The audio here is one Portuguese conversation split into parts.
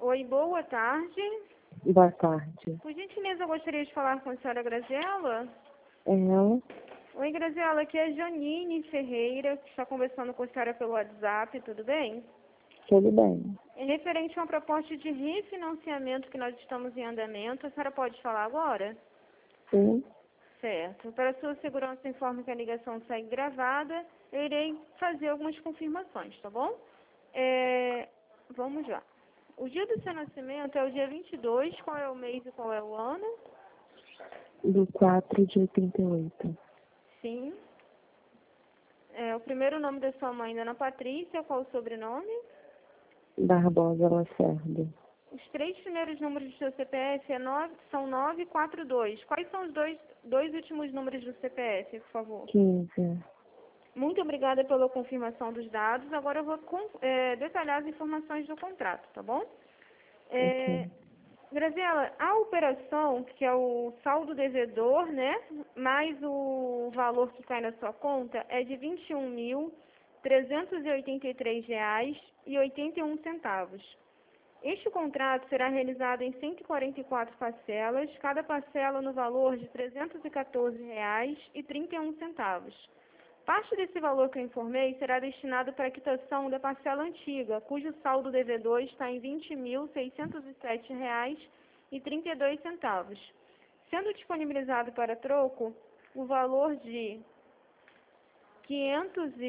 Oi, boa tarde. Boa tarde. Por gentileza, eu gostaria de falar com a senhora Graziela. É ela? Oi, Graziela, aqui é a Janine Ferreira, que está conversando com a senhora pelo WhatsApp, tudo bem? Tudo bem. É referente a uma proposta de refinanciamento que nós estamos em andamento, a senhora pode falar agora? Sim? Certo. Para sua segurança, informo que a ligação segue gravada. Eu irei fazer algumas confirmações, tá bom? Vamos lá. O dia do seu nascimento é o dia 22, qual é o mês e qual é o ano? Do 4 de 88. Sim. O primeiro nome da sua mãe, Dona Patrícia, qual o sobrenome? Barbosa Lacerda. Os três primeiros números do seu CPF são 942. Quais são os dois últimos números do CPF, por favor? 15. Muito obrigada pela confirmação dos dados. Agora eu vou detalhar as informações do contrato, tá bom? Ok. Graziela, a operação, que é o saldo devedor, né, mais o valor que cai na sua conta, é de R$ 21.383,81. Este contrato será realizado em 144 parcelas, cada parcela no valor de R$ 314,31. Parte desse valor que eu informei será destinado para a quitação da parcela antiga, cujo saldo devedor está em R$ 20.607,32, sendo disponibilizado para troco o valor de R$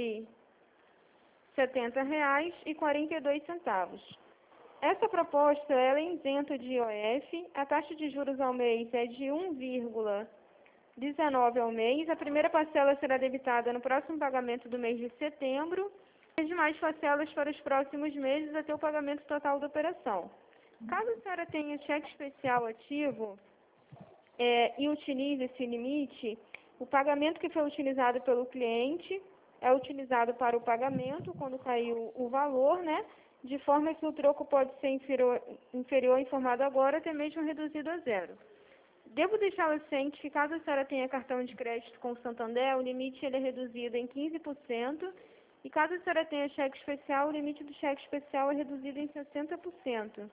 570,42. Essa proposta ela é isenta de IOF, a taxa de juros ao mês é de 1,19 ao mês. A primeira parcela será debitada no próximo pagamento do mês de setembro e as demais parcelas para os próximos meses até o pagamento total da operação. Caso a senhora tenha cheque especial ativo e utilize esse limite, o pagamento que foi utilizado pelo cliente é utilizado para o pagamento quando caiu o valor, né? De forma que o troco pode ser inferior informado agora, até mesmo reduzido a zero. Devo deixá-la ciente que caso a senhora tenha cartão de crédito com o Santander, o limite ele é reduzido em 15%, e caso a senhora tenha cheque especial, o limite do cheque especial é reduzido em 60%.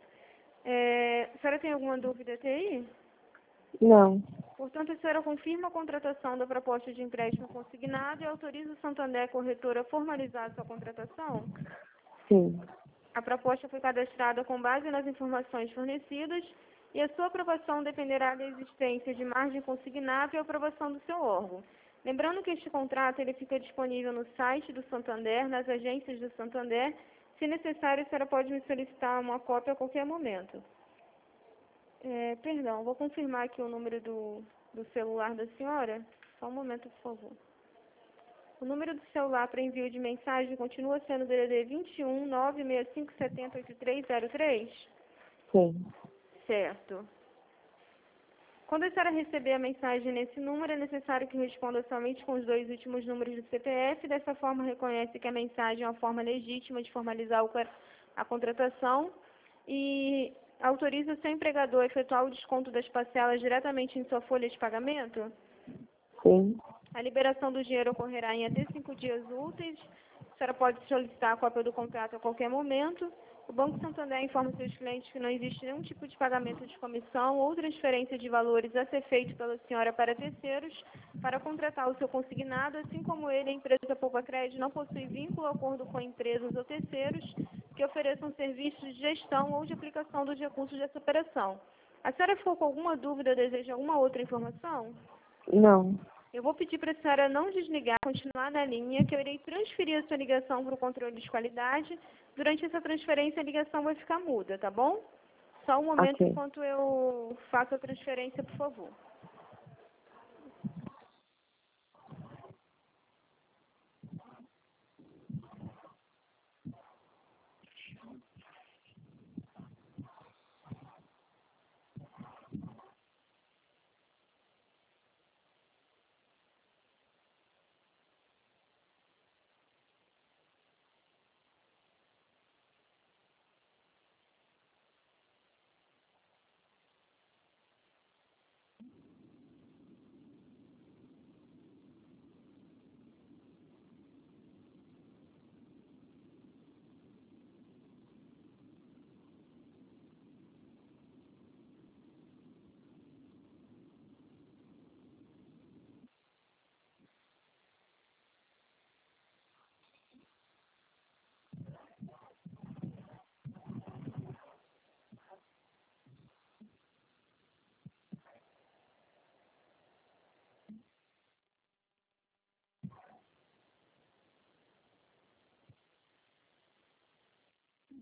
A senhora tem alguma dúvida até aí? Não. Portanto, a senhora confirma a contratação da proposta de empréstimo consignado e autoriza o Santander Corretora a formalizar a sua contratação? Sim. A proposta foi cadastrada com base nas informações fornecidas e a sua aprovação dependerá da existência de margem consignável e aprovação do seu órgão. Lembrando que este contrato ele fica disponível no site do Santander, nas agências do Santander. Se necessário, a senhora pode me solicitar uma cópia a qualquer momento. Perdão, vou confirmar aqui o número do celular da senhora. Só um momento, por favor. O número do celular para envio de mensagem continua sendo o DDD 21 96570 8303? Sim. Certo. Quando a senhora receber a mensagem nesse número, é necessário que responda somente com os dois últimos números do CPF. Dessa forma, reconhece que a mensagem é uma forma legítima de formalizar a contratação e autoriza o seu empregador a efetuar o desconto das parcelas diretamente em sua folha de pagamento? Sim. A liberação do dinheiro ocorrerá em até 5 dias úteis. A senhora pode solicitar a cópia do contrato a qualquer momento. O Banco Santander informa seus clientes que não existe nenhum tipo de pagamento de comissão ou transferência de valores a ser feito pela senhora para terceiros para contratar o seu consignado, assim como ele, a empresa Poupa Crédito, não possui vínculo ou acordo com empresas ou terceiros que ofereçam serviços de gestão ou de aplicação dos recursos dessa operação. A senhora ficou com alguma dúvida ou deseja alguma outra informação? Não. Eu vou pedir para a senhora não desligar, continuar na linha, que eu irei transferir a sua ligação para o controle de qualidade. Durante essa transferência, a ligação vai ficar muda, tá bom? Só um momento Ok. enquanto eu faço a transferência, por favor.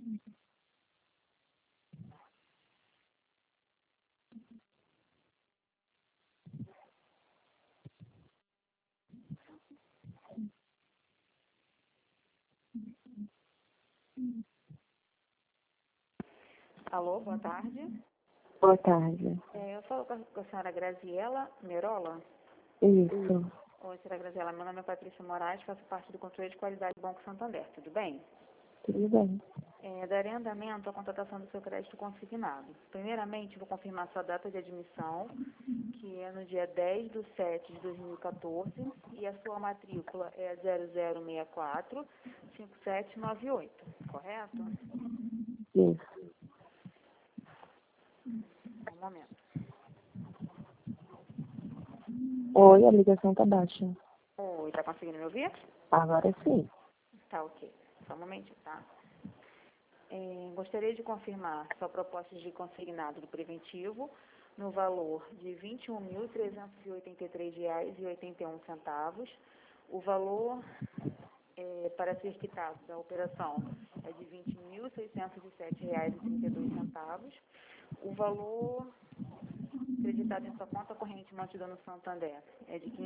Alô, boa tarde. Boa tarde. Eu falo com a senhora Graziela Merola. Isso. Oi, senhora Graziela, meu nome é Patrícia Moraes, faço parte do controle de qualidade do Banco Santander, tudo bem? Tudo bem. Darei andamento à contratação do seu crédito consignado. Primeiramente, vou confirmar sua data de admissão, que é no dia 10/7/2014, e a sua matrícula é 0064-5798, correto? Isso. Um momento. Oi, a ligação tá baixa. Oi, tá conseguindo me ouvir? Agora sim. Tá ok. Só um momentinho, tá? Gostaria de confirmar sua proposta de consignado do preventivo no valor de R$ 21.383,81. O valor para ser quitado da operação é de R$ 20.607,32. O valor acreditado em sua conta corrente mantida no Santander é de R$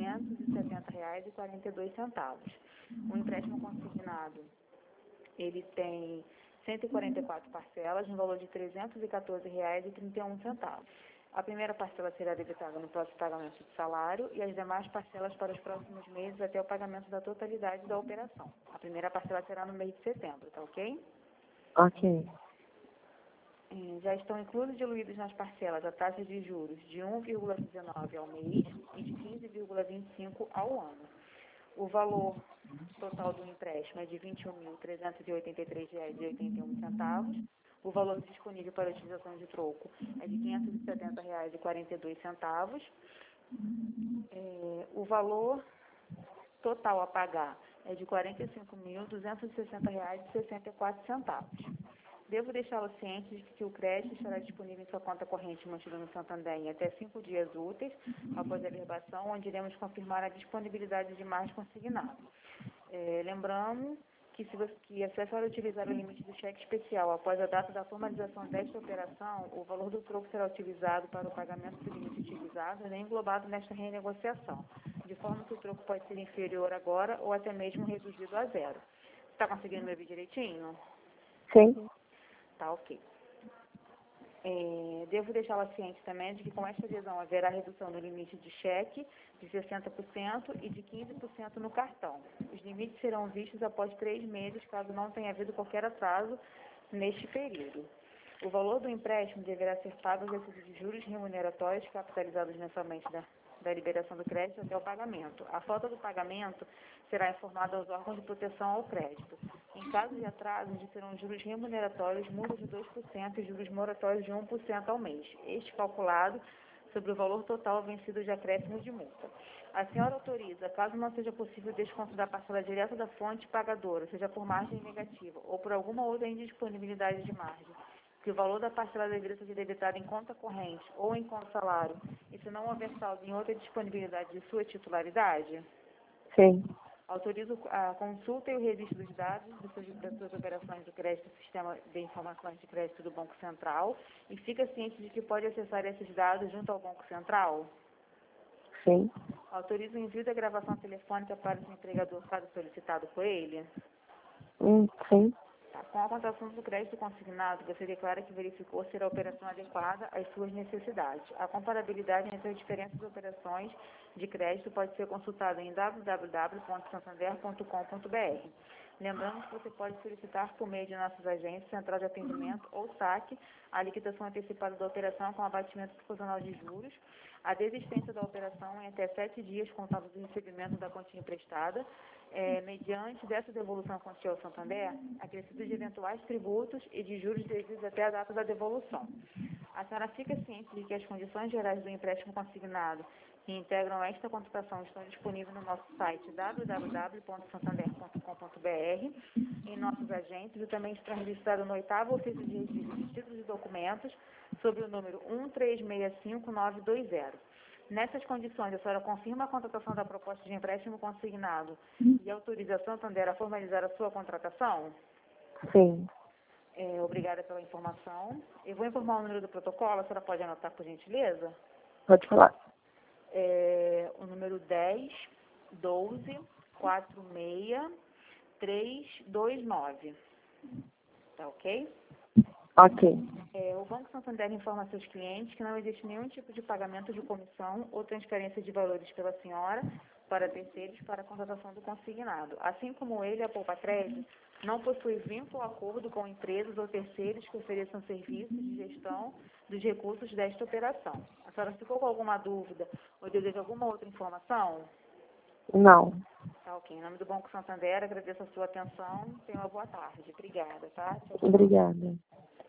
570,42. O empréstimo consignado, ele tem 144 parcelas, no valor de R$ 314,31. A primeira parcela será debitada no próximo pagamento do salário e as demais parcelas para os próximos meses até o pagamento da totalidade da operação. A primeira parcela será no mês de setembro, tá ok? Ok. Já estão inclusos e diluídos nas parcelas a taxa de juros de 1,19 ao mês e de 15,25 ao ano. O valor total do empréstimo é de R$ 21.383,81. O valor disponível para utilização de troco é de R$ 570,42. O valor total a pagar é de R$ 45.260,64. Devo deixá-lo ciente de que o crédito estará disponível em sua conta corrente mantida no Santander em até 5 dias úteis após a verbação, onde iremos confirmar a disponibilidade de mais consignado. Lembramos que se a senhora utilizar o limite do cheque especial após a data da formalização desta operação, o valor do troco será utilizado para o pagamento do limite utilizado e nem englobado nesta renegociação, de forma que o troco pode ser inferior agora ou até mesmo reduzido a zero. Está conseguindo me ouvir direitinho? Sim. Tá ok. Devo deixá-la ciente também de que com esta adesão haverá redução do limite de cheque de 60% e de 15% no cartão. Os limites serão vistos após 3 meses, caso não tenha havido qualquer atraso neste período. O valor do empréstimo deverá ser pago aos recursos de juros remuneratórios capitalizados mensalmente da liberação do crédito até o pagamento. A falta do pagamento será informada aos órgãos de proteção ao crédito. Em caso de atraso, serão juros remuneratórios, multas de 2% e juros moratórios de 1% ao mês. Este calculado sobre o valor total vencido de acréscimo de multa. A senhora autoriza, caso não seja possível o desconto da parcela direta da fonte pagadora, seja por margem negativa ou por alguma outra indisponibilidade de margem, que o valor da parcela deverá ser debitada em conta corrente ou em conta salário, e se não houver saldo em outra disponibilidade de sua titularidade? Sim. Autorizo a consulta e o registro dos dados das suas operações do crédito do Sistema de Informações de Crédito do Banco Central e fica ciente de que pode acessar esses dados junto ao Banco Central? Sim. Autorizo o envio da gravação telefônica para o seu empregador, caso solicitado por ele? Sim. Com a contratação do crédito consignado, você declara que verificou ser a operação adequada às suas necessidades. A comparabilidade entre as diferentes operações de crédito pode ser consultada em www.santander.com.br. Lembrando que você pode solicitar por meio de nossas agências, central de atendimento ou saque, a liquidação antecipada da operação com abatimento proporcional de juros, a desistência da operação em até 7 dias contados do recebimento da quantia emprestada, mediante dessa devolução quantia ao Santander, acrescido de eventuais tributos e de juros devidos até a data da devolução. A senhora fica ciente de que as condições gerais do empréstimo consignado que integram esta contratação estão disponíveis no nosso site www.santander.com.br, em nossos agentes, e também estão registrados no 8º ofício de registro de títulos e documentos, sob o número 1365920. Nessas condições, a senhora confirma a contratação da proposta de empréstimo consignado e autoriza a Santander a formalizar a sua contratação? Sim. obrigada pela informação. Eu vou informar o número do protocolo, a senhora pode anotar, por gentileza? Pode falar. O número 10 12 46 329. Tá ok? Ok. O Banco Santander informa a seus clientes que não existe nenhum tipo de pagamento de comissão ou transferência de valores pela senhora para terceiros para a contratação do consignado. Assim como ele, a Poupa-Crédito não possui vínculo ou acordo com empresas ou terceiros que ofereçam serviços de gestão dos recursos desta operação. A senhora ficou com alguma dúvida ou deseja alguma outra informação? Não. Tá ok. Em nome do Banco Santander, agradeço a sua atenção. Tenha uma boa tarde. Obrigada, tá? Tchau, tchau. Obrigada.